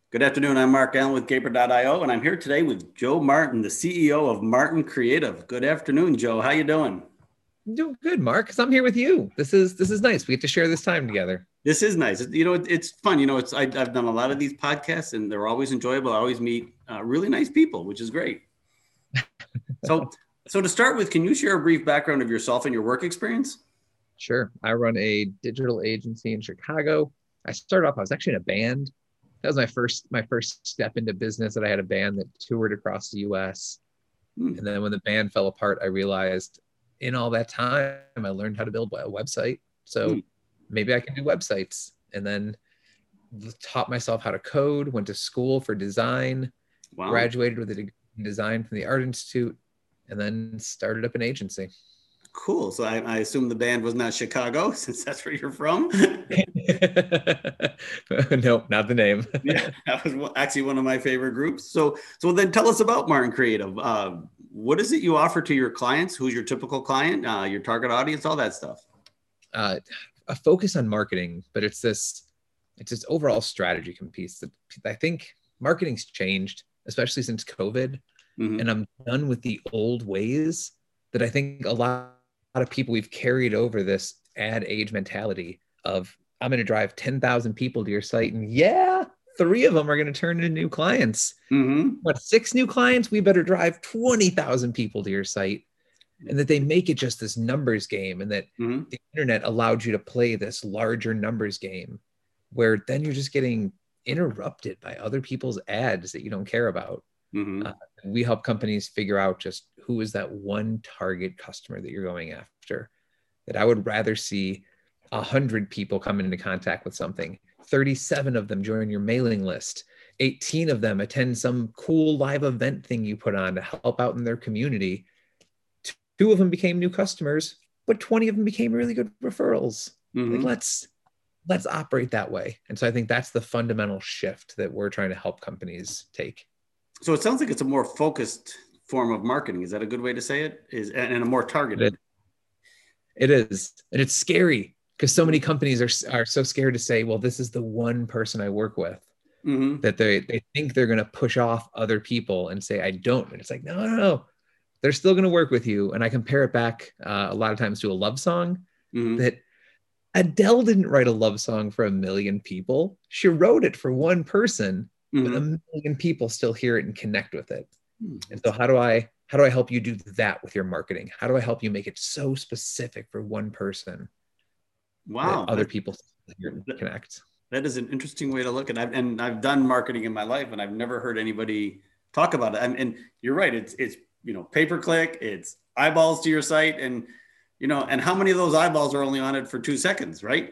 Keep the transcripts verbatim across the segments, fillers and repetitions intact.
Good afternoon. I'm Mark Allen with Caper dot io, and I'm here today with Joe Martin, the C E O of Martin Creative. Good afternoon, Joe. How you doing? I'm doing good, Mark, because I'm here with you. This is this is nice. We get to share this time together. This is nice. You know, it, it's fun. You know, it's I, I've done a lot of these podcasts, and they're always enjoyable. I always meet uh, really nice people, which is great. So, so to start with, can you share a brief background of yourself and your work experience? Sure. I run a digital agency in Chicago. I started off, I was actually in a band. That was my first my first step into business, that I had a band that toured across the U S. Hmm. And then when the band fell apart, I realized in all that time, I learned how to build a website. So Hmm. maybe I can do websites. And then taught myself how to code, went to school for design, Wow. graduated with a degree in design from the Art Institute, and then started up an agency. Cool. So I, I assume the band was not Chicago, since that's where you're from. Nope, not the name. Yeah, that was actually one of my favorite groups. So, so then tell us about Martin Creative. Uh, what is it you offer to your clients? Who's your typical client? Uh, your target audience? All that stuff. uh, a focus on marketing, but it's this it's this overall strategy piece that I think marketing's changed, especially since COVID. Mm-hmm. And I'm done with the old ways that I think a lot, a lot of people we've carried over this ad age mentality of I'm going to drive ten thousand people to your site, and yeah, three of them are going to turn into new clients. Mm-hmm. What, six new clients? We better drive twenty thousand people to your site. And that they make it just this numbers game, and that Mm-hmm. the internet allowed you to play this larger numbers game where then you're just getting interrupted by other people's ads that you don't care about. Mm-hmm. Uh, we help companies figure out just who is that one target customer that you're going after. That I would rather see a hundred people come into contact with something, thirty-seven of them join your mailing list, eighteen of them attend some cool live event thing you put on to help out in their community. Two of them became new customers, but twenty of them became really good referrals. Like, Mm-hmm. let's let's operate that way. And so I think that's the fundamental shift that we're trying to help companies take. So it sounds like it's a more focused form of marketing. Is that a good way to say it? Is and, and a more It, targeted? it is. And it's scary because so many companies are, are so scared to say, well, this is the one person I work with, Mm-hmm. that they, they think they're going to push off other people and say, I don't. And it's like, no, no, no. They're still going to work with you. And I compare it back uh, a lot of times to a love song, Mm-hmm. that Adele didn't write a love song for a million people. She wrote it for one person, but a Mm-hmm. million people still hear it and connect with it. And so Mm-hmm. how do I how do I help you do that with your marketing? How do I help you make it so specific for one person that Wow. other That, people hear and that, connect? that is an interesting way to look at it. I've, and I've done marketing in my life, and I've never heard anybody talk about it. And, and you're right. It's it's you know pay per click. It's eyeballs to your site, and you know, and how many of those eyeballs are only on it for two seconds, right?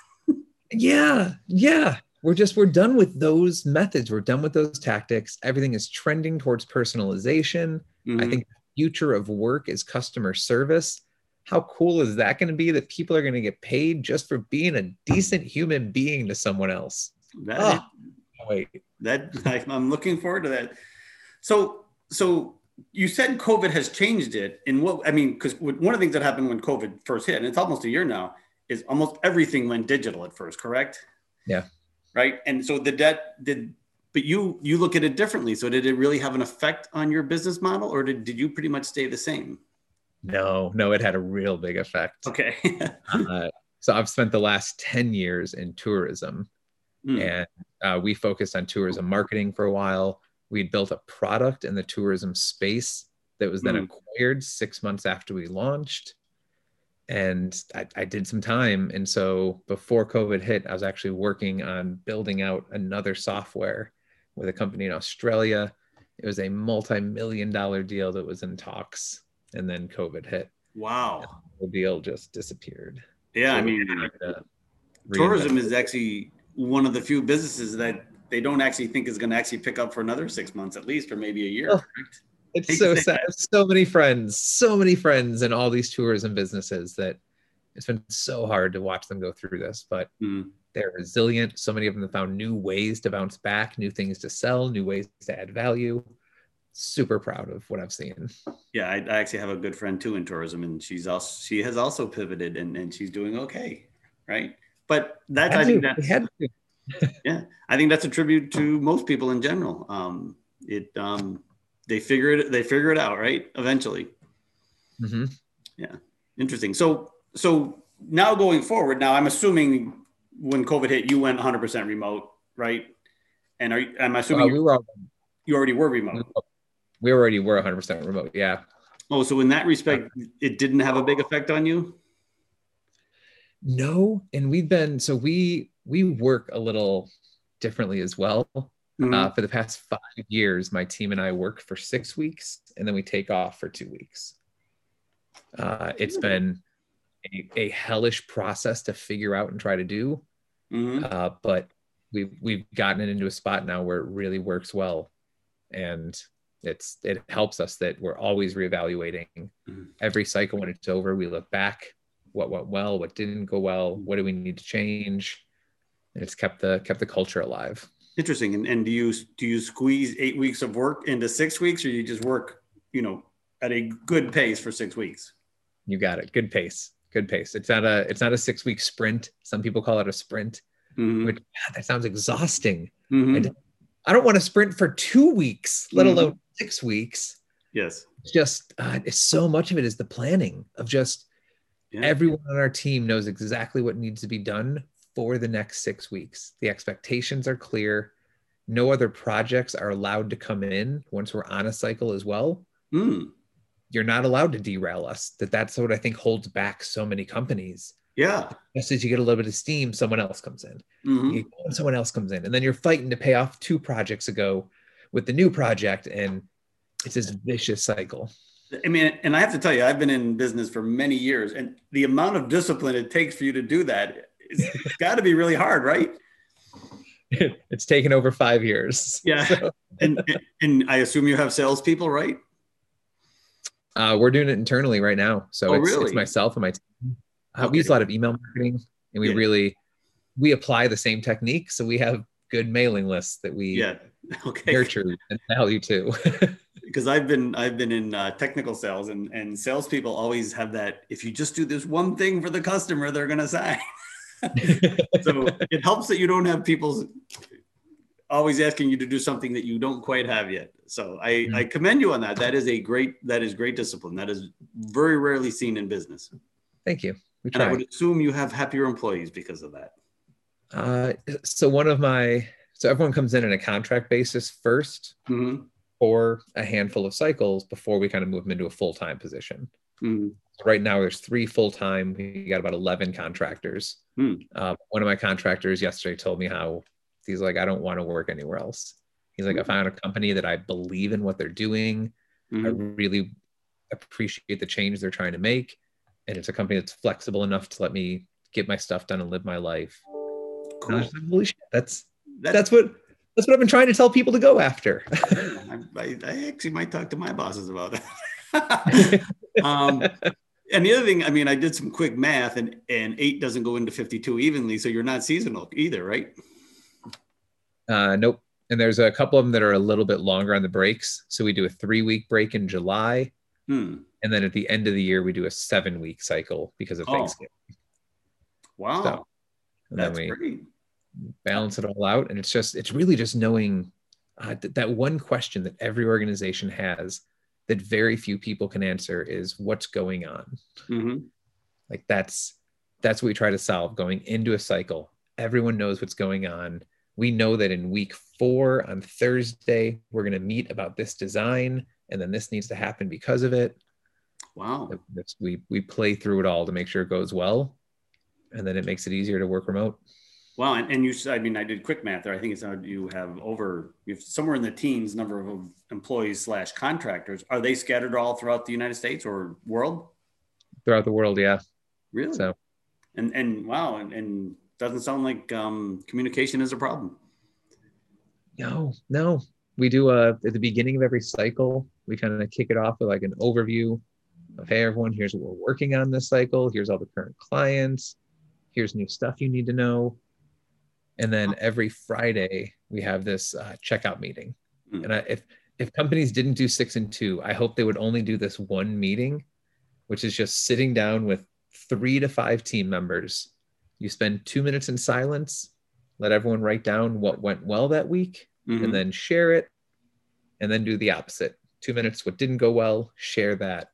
Yeah, yeah. We're just we're done with those methods. We're done with those tactics. Everything is trending towards personalization. I Mm-hmm. think the future of work is customer service. How cool is that going to be, that people are going to get paid just for being a decent human being to someone else? That is Oh, wait. that I, I'm looking forward to that. So so you said COVID has changed it in what I mean, because one of the things that happened when COVID first hit, and it's almost a year now, is almost everything went digital at first, correct? Yeah. Right. And so the debt did, but you you look at it differently. So did it really have an effect on your business model, or did, did you pretty much stay the same? No, no, it had a real big effect. Okay. Uh, so I've spent the last ten years in tourism, Mm, and uh, we focused on tourism marketing for a while. We'd built a product in the tourism space that was then mm. acquired six months after we launched. And I, I did some time. And so before COVID hit, I was actually working on building out another software with a company in Australia. It was a multi-million dollar deal that was in talks. And then COVID hit, and Wow. the deal just disappeared. Yeah. I So we mean, had to reinvent. tourism is actually one of the few businesses that they don't actually think is going to actually pick up for another six months at least, or maybe a year. Oh, Correct? it's Hate to so say sad. that. So many friends, so many friends in all these tourism businesses, that it's been so hard to watch them go through this. But Mm. they're resilient. So many of them have found new ways to bounce back, new things to sell, new ways to add value. Super proud of what I've seen. Yeah, I, I actually have a good friend too in tourism, and she's also she has also pivoted, and, and she's doing okay, right? But that's Had I think to. We that's had to. Yeah, I think that's a tribute to most people in general. Um, it um, they figure it they figure it out, right? Eventually. Mm-hmm. Yeah, interesting. So so now going forward, now I'm assuming when COVID hit, you went one hundred percent remote, right? And are you, I'm assuming Uh, you we were all, you already were we, remote. we already were one hundred percent remote. Yeah. Oh, so in that Uh, respect, it didn't have a big effect on you? no, and we've been so we we work a little differently as well. Uh, Mm-hmm. for the past five years, my team and I work for six weeks, and then we take off for two weeks. Uh, it's been a, a hellish process to figure out and try to do, Mm-hmm. uh, but we've we've gotten it into a spot now where it really works well, and it's it helps us that we're always reevaluating every cycle. When it's over, we look back, what went well, what didn't go well, what do we need to change, and it's kept the kept the culture alive. Interesting. And, and do you do you squeeze eight weeks of work into six weeks, or you just work, you know, at a good pace for six weeks? You got it. Good pace. Good pace. It's not a it's not a six week sprint. Some people call it a sprint, Mm-hmm. which God, that sounds exhausting. I, Mm-hmm. don't- I don't want to sprint for two weeks, let Mm-hmm. alone six weeks. Yes. It's just uh, it's so much of it is the planning of just Yeah. everyone on our team knows exactly what needs to be done for the next six weeks. The expectations are clear. No other projects are allowed to come in once we're on a cycle as well. Mm. You're not allowed to derail us. That that's what I think holds back so many companies. Yeah. Just as you get a little bit of steam, someone else comes in. You Mm-hmm. get going, someone else comes in, and then you're fighting to pay off two projects ago with the new project, and it's this vicious cycle. I mean, and I have to tell you, I've been in business for many years, and the amount of discipline it takes for you to do that, it's, it's got to be really hard, right? It's taken over five years. Yeah. So, And and I assume you have salespeople, right? uh, we're doing it internally right now. So Oh, it's it's really? myself and my team. Uh, we use a Okay. lot of email marketing, and we Yeah. really we apply the same technique. So we have good mailing lists that we Yeah. Okay. nurture and value too. Because I've been I've been in uh, technical sales, and and salespeople always have that. If you just do this one thing for the customer, they're gonna sign. So it helps that you don't have people always asking you to do something that you don't quite have yet. So I, I commend you on that. That is a great that is great discipline. That is very rarely seen in business. Thank you. We And I try. would assume you have happier employees because of that. Uh, so one of my so everyone comes in on a contract basis first Mm-hmm. for a handful of cycles before we kind of move them into a full-time position. Mm-hmm. So right now there's three full-time. We got about eleven contractors. Mm. Uh, one of my contractors yesterday told me how he's like, I don't want to work anywhere else. He's like, I found a company that I believe in what they're doing. Mm-hmm. I really appreciate the change they're trying to make. And it's a company that's flexible enough to let me get my stuff done and live my life. Cool. Like, holy shit, that's That, that's what that's what I've been trying to tell people to go after. I, I, I actually might talk to my bosses about that. um, and the other thing, I mean, I did some quick math, and and eight doesn't go into fifty-two evenly, so you're not seasonal either, right? Uh, nope. And there's a couple of them that are a little bit longer on the breaks. So we do a three week break in July. Hmm. And then at the end of the year, we do a seven week cycle because of Oh. Thanksgiving. Wow, So, and that's then we great. balance it all out. And it's just, it's really just knowing uh, th- that one question that every organization has that very few people can answer is what's going on. Mm-hmm. Like that's, that's what we try to solve going into a cycle. Everyone knows what's going on. We know that in week four on Thursday, we're going to meet about this design, and then this needs to happen because of it. Wow. That's, we, we play through it all to make sure it goes well. And then it makes it easier to work remote. Wow. And, and you said, I mean, I did quick math there. I think it's how you have over, you have somewhere in the teens number of employees slash contractors. Are they scattered all throughout the United States or world? Throughout the world, yeah. Really? So, and, and wow. And, and doesn't sound like um, communication is a problem. no, no. We do uh, at the beginning of every cycle, we kind of kick it off with like an overview of, hey, everyone, here's what we're working on this cycle. Here's all the current clients. Here's new stuff you need to know. And then every Friday, we have this uh, checkout meeting. Mm. And I, if if companies didn't do six and two, I hope they would only do this one meeting, which is just sitting down with three to five team members. You spend two minutes in silence. let everyone write down what went well that week, Mhm. and then share it, and then do the opposite. Two minutes, what didn't go well, share that.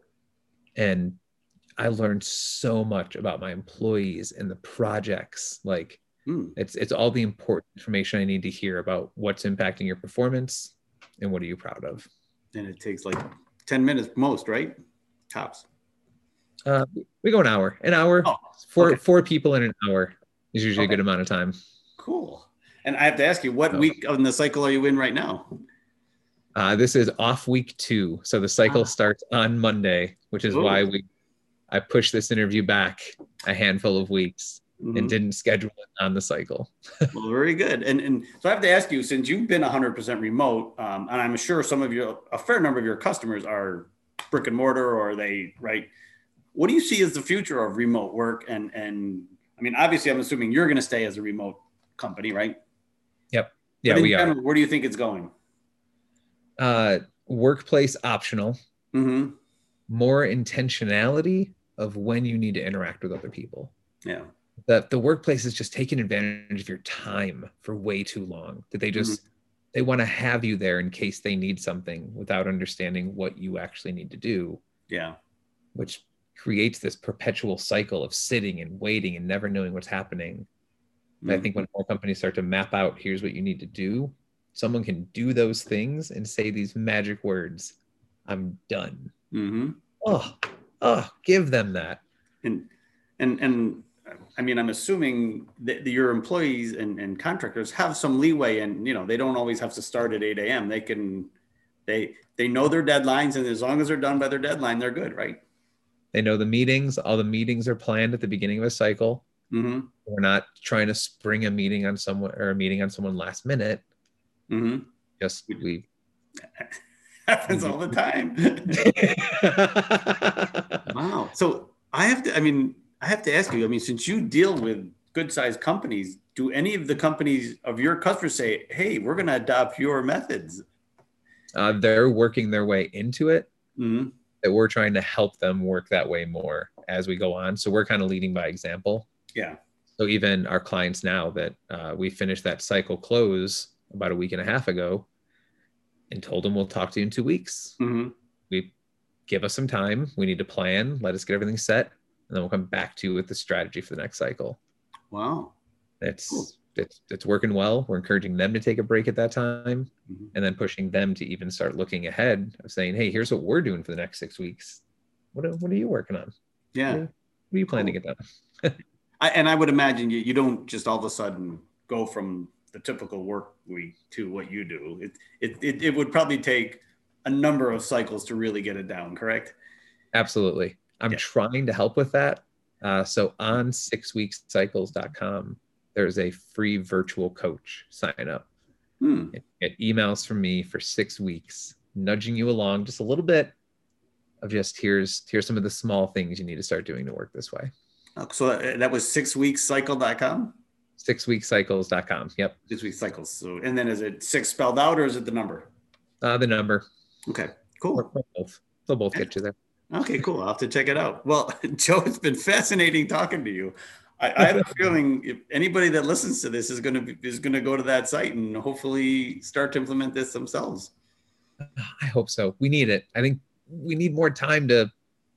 And I learned so much about my employees and the projects. Like Mm. it's it's all the important information I need to hear about what's impacting your performance and what are you proud of. And it takes like ten minutes most, right? Tops. Uh, we go an hour. An hour. Oh, four okay. four people in an hour is usually Okay. a good amount of time. Cool. And I have to ask you, what So, week in the cycle are you in right now? Uh, this is off week two. So the cycle Ah. starts on Monday, which is Ooh. why we I pushed this interview back a handful of weeks Mhm. and didn't schedule it on the cycle. Well, very good. And and so I have to ask you, since you've been one hundred percent remote, um, and I'm sure some of your, a fair number of your customers are brick and mortar, or they, right? What do you see as the future of remote work? And and I mean, obviously, I'm assuming you're going to stay as a remote company, right? Yep. Yeah, but in we general, are. Where do you think it's going? Uh, workplace optional. Mm-hmm. More intentionality of when you need to interact with other people. Yeah. That the workplace is just taking advantage of your time for way too long. That they just mm-hmm. they want to have you there in case they need something without understanding what you actually need to do. Yeah. Which creates this perpetual cycle of sitting and waiting and never knowing what's happening. Mm-hmm. I think when more companies start to map out, here's what you need to do, someone can do those things and say these magic words, I'm done. Mm-hmm. Oh, oh, give them that. And, and, and I mean, I'm assuming that your employees and, and contractors have some leeway, and, you know, they don't always have to start at eight a.m. They can, they, they know their deadlines, and as long as they're done by their deadline, they're good, right? They know the meetings, all the meetings are planned at the beginning of a cycle. Mm-hmm. We're not trying to spring a meeting on someone or a meeting on someone last minute. Mm-hmm. Just we happens all the time. Wow. So I have to, I mean, I have to ask you, I mean, since you deal with good sized companies, do any of the companies of your customers say, hey, we're going to adopt your methods? Uh, they're working their way into it. Mm-hmm. That we're trying to help them work that way more as we go on. So we're kind of leading by example. Yeah. So even our clients now that uh, we finished that cycle close about a week and a half ago and told them we'll talk to you in two weeks. Mm-hmm. We give us some time. We need to plan, let us get everything set, and then we'll come back to you with the strategy for the next cycle. Wow. It's, cool. it's, it's working well. We're encouraging them to take a break at that time, mm-hmm. and then pushing them to even start looking ahead of saying, hey, here's what we're doing for the next six weeks. What are, what are you working on? Yeah. What are, what are you planning cool. to get done? I, and I would imagine you, you don't just all of a sudden go from the typical work week to what you do. It, it, it, it would probably take a number of cycles to really get it down, correct? Absolutely. I'm yeah. trying to help with that. Uh, so on six weeks cycles dot com, there's a free virtual coach sign up. Hmm. Get emails from me for six weeks, nudging you along just a little bit of just here's, here's some of the small things you need to start doing to work this way. So that was six weeks cycle dot com? six weeks cycles dot com. Yep. Six weeks cycles. So, and then is it six spelled out, or is it the number? Uh, the number. Okay, cool. Or both. They'll both get you there. Okay, cool. I'll have to check it out. Well, Joe, it's been fascinating talking to you. I, I have a feeling if anybody that listens to this is going to be, is going to go to that site and hopefully start to implement this themselves. I hope so. We need it. I think we need more time to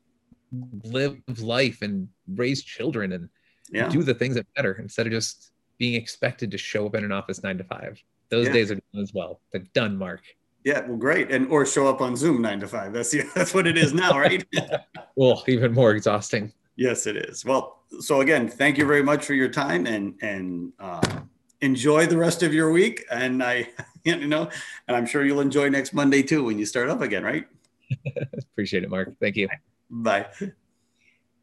live life and raise children and yeah. do the things that matter instead of just being expected to show up in an office nine to five. Those yeah. days are done as well. They're done, Mark. Yeah, well, great. And or show up on Zoom nine to five. That's yeah, that's what it is now, right? Well, even more exhausting. Yes, it is. Well, so again, thank you very much for your time, and and uh, enjoy the rest of your week. And I, you know, and I'm sure you'll enjoy next Monday too when you start up again, right? Appreciate it, Mark. Thank you. Bye.